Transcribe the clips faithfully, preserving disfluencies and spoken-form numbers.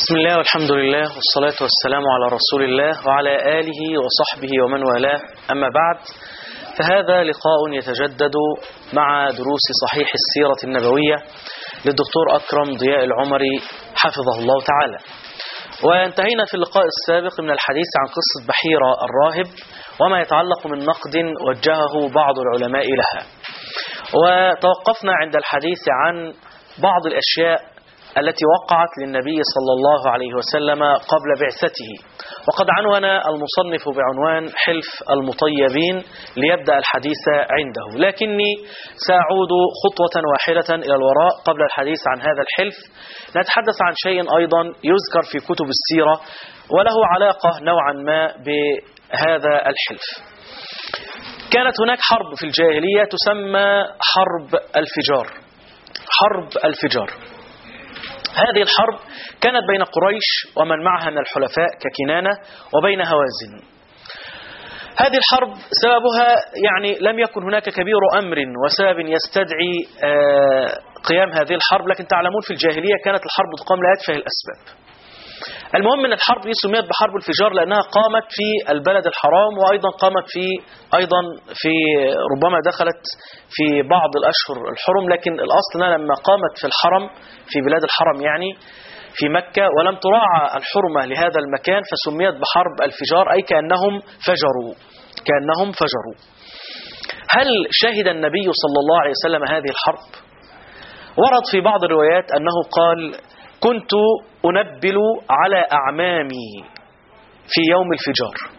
بسم الله والحمد لله والصلاة والسلام على رسول الله وعلى آله وصحبه ومن والاه، أما بعد، فهذا لقاء يتجدد مع دروس صحيح السيرة النبوية للدكتور أكرم ضياء العمري حفظه الله تعالى. وانتهينا في اللقاء السابق من الحديث عن قصة بحيرة الراهب وما يتعلق من نقد وجهه بعض العلماء لها، وتوقفنا عند الحديث عن بعض الأشياء التي وقعت للنبي صلى الله عليه وسلم قبل بعثته. وقد عنون المصنف بعنوان حلف المطيبين ليبدأ الحديث عنده، لكني سأعود خطوة واحدة إلى الوراء قبل الحديث عن هذا الحلف. نتحدث عن شيء أيضا يذكر في كتب السيرة وله علاقة نوعا ما بهذا الحلف. كانت هناك حرب في الجاهلية تسمى حرب الفجار. حرب الفجار هذه الحرب كانت بين قريش ومن معها من الحلفاء ككنانة وبين هوازن. هذه الحرب سببها يعني لم يكن هناك كبير أمر وسبب يستدعي قيام هذه الحرب، لكن تعلمون في الجاهلية كانت الحرب تقام لأتفه الأسباب. المهم أن الحرب دي سميت بحرب الفجار لأنها قامت في البلد الحرام، وأيضا قامت في أيضا في ربما دخلت في بعض الأشهر الحرم، لكن الأصل أنها لما قامت في الحرم في بلاد الحرم يعني في مكة ولم تراعى الحرمة لهذا المكان فسميت بحرب الفجار، أي كأنهم فجروا كأنهم فجروا. هل شهد النبي صلى الله عليه وسلم هذه الحرب؟ ورد في بعض الروايات أنه قال: كنت أنبل على أعمامي في يوم الفجار،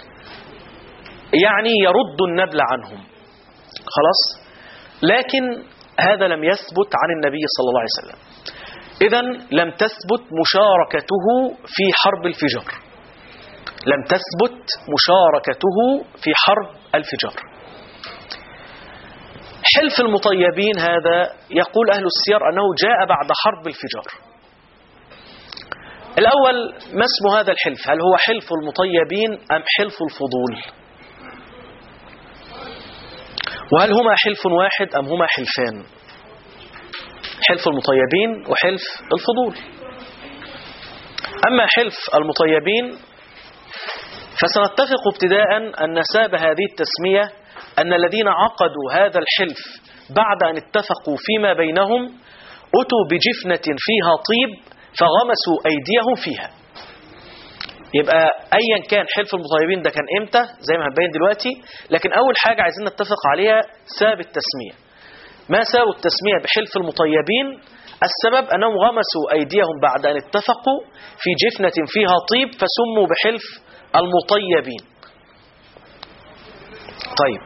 يعني يرد النبل عنهم خلاص. لكن هذا لم يثبت عن النبي صلى الله عليه وسلم، إذن لم تثبت مشاركته في حرب الفجار، لم تثبت مشاركته في حرب الفجار. حلف المطيبين هذا يقول أهل السير أنه جاء بعد حرب الفجار. الأول، ما اسم هذا الحلف؟ هل هو حلف المطيبين أم حلف الفضول؟ وهل هما حلف واحد أم هما حلفان؟ حلف المطيبين وحلف الفضول. أما حلف المطيبين فسنتفق ابتداء أن سبب هذه التسمية أن الذين عقدوا هذا الحلف بعد أن اتفقوا فيما بينهم أتوا بجفنة فيها طيب فغمسوا أيديهم فيها. يبقى أيا كان حلف المطيبين ده كان إمتى زي ما هنبين دلوقتي، لكن أول حاجة عايزين نتفق عليها سبب التسمية. ما سبب التسمية بحلف المطيبين؟ السبب أنهم غمسوا أيديهم بعد أن اتفقوا في جفنة فيها طيب فسموا بحلف المطيبين. طيب،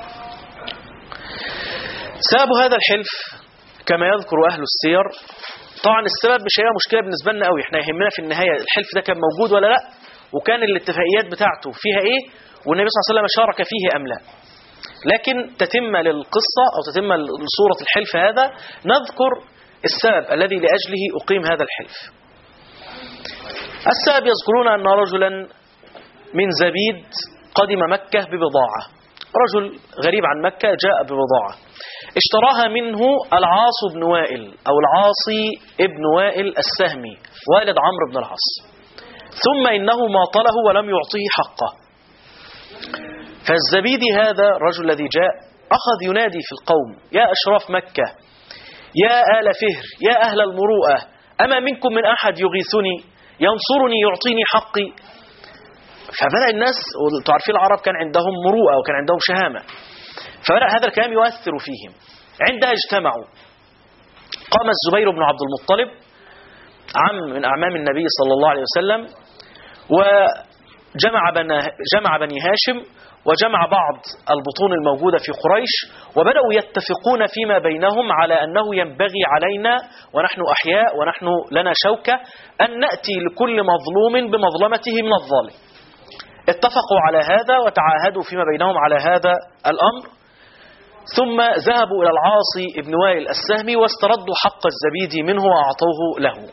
سبب هذا الحلف كما يذكر أهل السير، طبعا السبب مش هي مشكلة بالنسبة لنا قوي، احنا يهمنا في النهاية الحلف ده كان موجود ولا لا، وكان الاتفاقيات بتاعته فيها ايه، والنبي صلى الله عليه وسلم شارك فيه ام لا. لكن تتم للقصة او تتم لصورة الحلف هذا نذكر السبب الذي لأجله أقيم هذا الحلف. السبب يذكرون أن رجلا من زبيد قدم مكة ببضاعة، رجل غريب عن مكة جاء ببضاعة اشتراها منه العاص بن وائل أو العاصي ابن وائل السهمي والد عمرو بن العاص، ثم إنه ماطله ولم يعطيه حقه. فالزبيدي هذا الرجل الذي جاء أخذ ينادي في القوم: يا أشراف مكة، يا آل فهر، يا أهل المروءة، أما منكم من أحد يغيثني ينصرني يعطيني حقي؟ فبدأ الناس، وتعرفين العرب كان عندهم مروءة وكان عندهم شهامة، فبدأ هذا الكلام يؤثر فيهم. عندها اجتمعوا، قام الزبير بن عبد المطلب عم من أعمام النبي صلى الله عليه وسلم وجمع جمع بني هاشم وجمع بعض البطون الموجودة في قريش، وبدأوا يتفقون فيما بينهم على أنه ينبغي علينا ونحن أحياء ونحن لنا شوكة أن نأتي لكل مظلوم بمظلمته من الظالم. اتفقوا على هذا وتعاهدوا فيما بينهم على هذا الأمر، ثم ذهبوا إلى العاصي ابن وائل السهمي واستردوا حق الزبيدي منه وأعطوه له.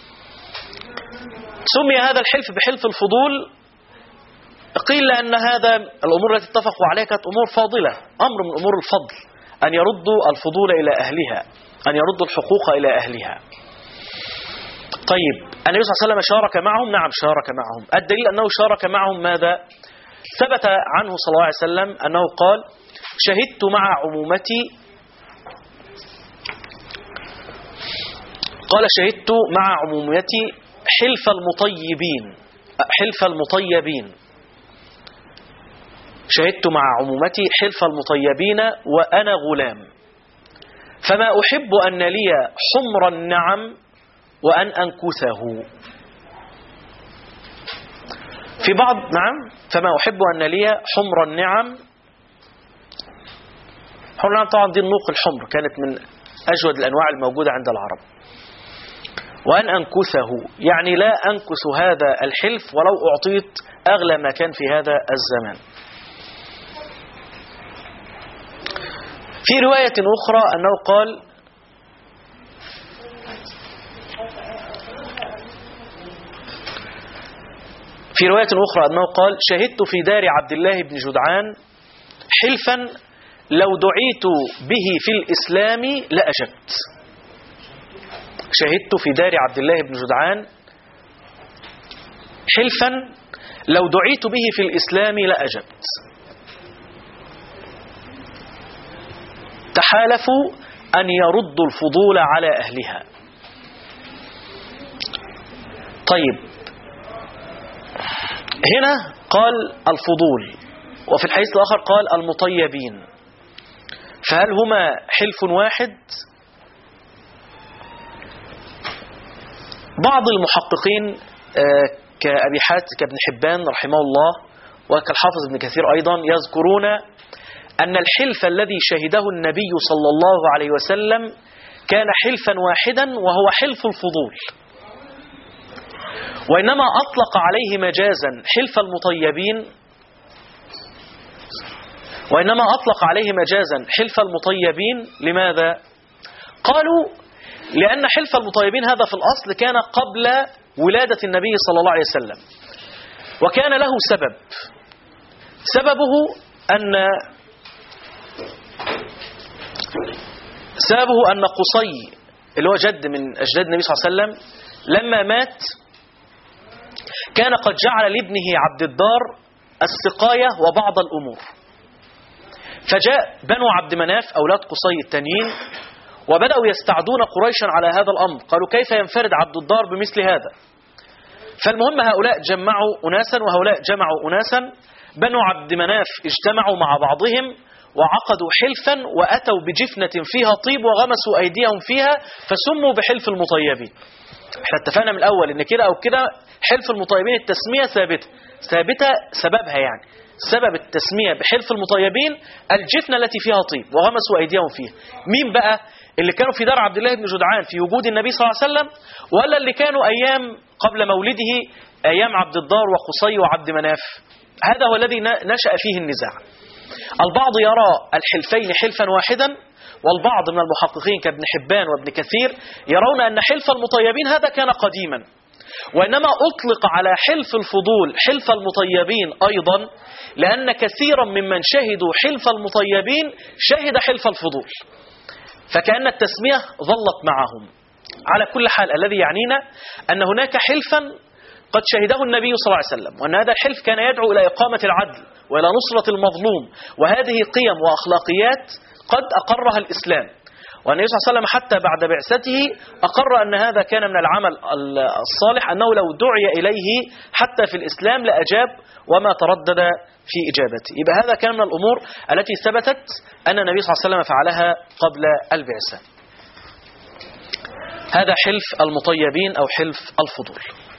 سمي هذا الحلف بحلف الفضول، قيل لأن هذا الأمور التي اتفقوا عليها كانت أمور فاضلة، أمر من أمور الفضل، أن يردوا الفضول إلى أهلها، أن يردوا الحقوق إلى أهلها. طيب النبي صلى الله عليه وسلم شارك معهم؟ نعم شارك معهم. الدليل أنه شارك معهم ماذا؟ ثبت عنه صلى الله عليه وسلم أنه قال: شهدت مع عمومتي قال شهدت مع عمومتي حلف المطيبين حلف المطيبين شهدت مع عمومتي حلف المطيبين وأنا غلام، فما أحب أن لي حمر النعم وأن أنكثه. في بعض نعم فما أحب أن لي حمر النعم. حمر النعم طبعا دي النوق الحمر، كانت من أجود الأنواع الموجودة عند العرب. وأن أنكثه يعني لا أنكث هذا الحلف ولو أعطيت أغلى ما كان في هذا الزمان. في رواية أخرى أنه قال: في رواية أخرى أنه قال: شهدت في دار عبد الله بن جدعان حلفا لو دعيت به في الإسلام لأجبت. شهدت في دار عبد الله بن جدعان حلفا لو دعيت به في الإسلام لأجبت. تحالفوا أن يردوا الفضول على أهلها. طيب هنا قال الفضول، وفي الحديث الآخر قال المطيبين، فهل هما حلف واحد؟ بعض المحققين كأبي حاتم كابن حبان رحمه الله وكالحافظ ابن كثير أيضا يذكرون أن الحلف الذي شهده النبي صلى الله عليه وسلم كان حلفا واحدا وهو حلف الفضول، وإنما أطلق عليه مجازا حلف المطيبين وإنما أطلق عليه مجازا حلف المطيبين. لماذا؟ قالوا لأن حلف المطيبين هذا في الأصل كان قبل ولادة النبي صلى الله عليه وسلم، وكان له سبب. سببه أن سببه أن قصي اللي هو جد من أجداد النبي صلى الله عليه وسلم لما مات كان قد جعل لابنه عبد الدار السقاية وبعض الأمور، فجاء بنو عبد مناف أولاد قصي التانيين وبدأوا يستعدون قريشا على هذا الأمر. قالوا كيف ينفرد عبد الدار بمثل هذا؟ فالمهم هؤلاء جمعوا أناسا وهؤلاء جمعوا أناسا. بنو عبد مناف اجتمعوا مع بعضهم وعقدوا حلفا وأتوا بجفنة فيها طيب وغمسوا أيديهم فيها فسموا بحلف المطيبين. احنا اتفقنا من الأول ان كده أو كده حلف المطيبين التسمية ثابتة ثابتة سببها يعني سبب التسمية بحلف المطيبين الجفنة التي فيها طيب وغمسوا أيديهم فيها. مين بقى اللي كانوا في دار عبد الله بن جدعان في وجود النبي صلى الله عليه وسلم، ولا اللي كانوا أيام قبل مولده أيام عبد الدار وقصي وعبد مناف؟ هذا هو الذي نشأ فيه النزاع. البعض يرى الحلفين حلفا واحدا، والبعض من المحققين كابن حبان وابن كثير يرون أن حلف المطيبين هذا كان قديما، وإنما أطلق على حلف الفضول حلف المطيبين أيضا لأن كثيرا ممن شهدوا حلف المطيبين شهد حلف الفضول، فكأن التسمية ظلت معهم. على كل حال الذي يعنينا أن هناك حلفا قد شهده النبي صلى الله عليه وسلم، وأن هذا الحلف كان يدعو إلى إقامة العدل وإلى نصرة المظلوم، وهذه قيم وأخلاقيات قد أقرها الإسلام. والنبي صلى الله عليه وسلم حتى بعد بعثته أقر أن هذا كان من العمل الصالح، أنه لو دعي إليه حتى في الإسلام لأجاب وما تردد في إجابته. يبقى هذا كان من الأمور التي ثبتت أن النبي صلى الله عليه وسلم فعلها قبل البعثة. هذا حلف المطيبين أو حلف الفضول.